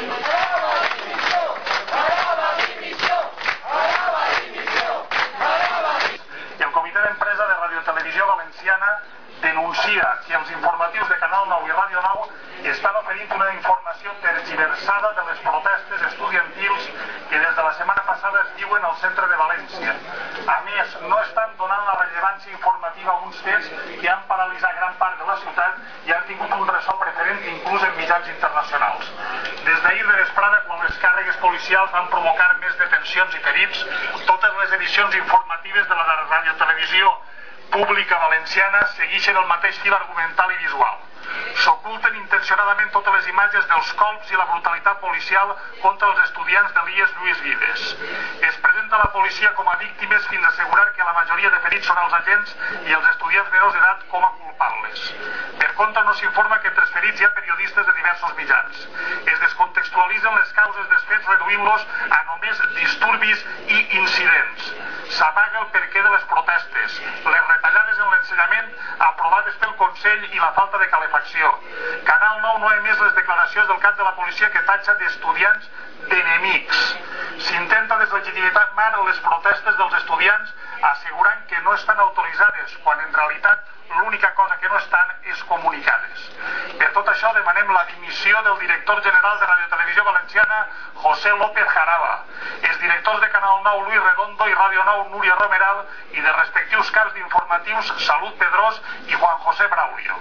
El Comitè d'Empresa de Radiotelevisió Valenciana denuncia que els informatius de Canal 9 i Ràdio 9 estan oferint una informació tergiversada de les protestes estudiantils que des de la setmana passada es viuen al centre de València. A més, no estan donant la rellevància informativa a uns fets que han paralitzat gran part de la ciutat i han tingut un ressò preferent inclús en mitjans internacionals. Des d'ahir de vesprada, quan les càrregues policials van provocar més detencions i ferits, totes les edicions informatives de la radiotelevisió pública valenciana segueixen el mateix fil argumental i visual. S'oculten intencionadament totes les imatges dels colps i la brutalitat policial contra els estudiants de l'IES Lluís Vives. Es presenta la policia com a víctimes fins a assegurar que la majoria de ferits són els agents i els estudiants menors d'edat com a culpables. Per contra, no s'informa que entre els ferits hi ha periodistes de diversos mitjans. Es descontextualitzen les causes dels fets reduint-los a només disturbis i incidents. S'amaga el perquè de les protestes, les retallades en l'ensenyament aprovades pel Consell i la falta de calefacció. Canal 9 no ha emès les declaracions del cap de la policia que tatxa d'estudiants d'enemics. S'intenta deslegitimar les protestes dels estudiants assegurant que no estan autoritzades, quan en realitat l'única cosa que no estan és comunicades. Per tot això demanem la dimissió del director general de Radiotelevisió Valenciana, José López Jaraba, els directors de Canal 9, Luis Redondo, i Ràdio 9, Núria Romeral, i de respectius caps d'informatius, Salut Pedrós i Juan José Braulio.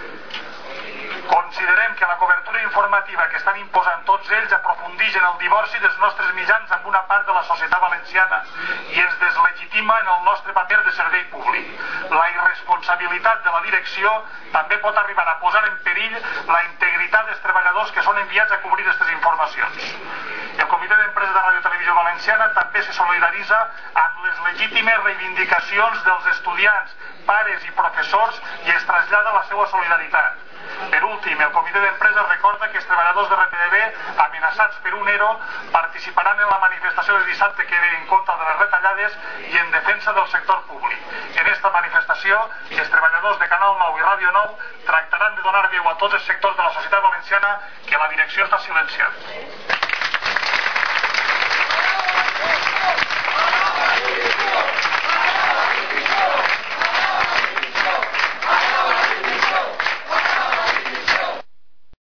Considerem que la cobertura informativa que estan imposant tots ells aprofundeix en el divorci dels nostres mitjans amb una part de la societat valenciana i ens deslegitima en el nostre paper de servei públic. La irresponsabilitat de la direcció també pot arribar a posar en perill la integritat dels treballadors que són enviats a cobrir aquestes informacions. El Comitè d'Empresa de Radiotelevisió Valenciana també se solidaritza amb les legítimes reivindicacions dels estudiants, pares i professors i es trasllada la seva solidaritat. Per últim, el Comitè d'Empresa recorda que els treballadors de RTDB, amenaçats per un ERO, participaran en la manifestació de dissabte que ve en contra de les retallades i en defensa del sector públic. En esta manifestació, els treballadors de Canal 9 i Ràdio 9 tractaran de donar veu a tots els sectors de la societat valenciana que la direcció està silenciant.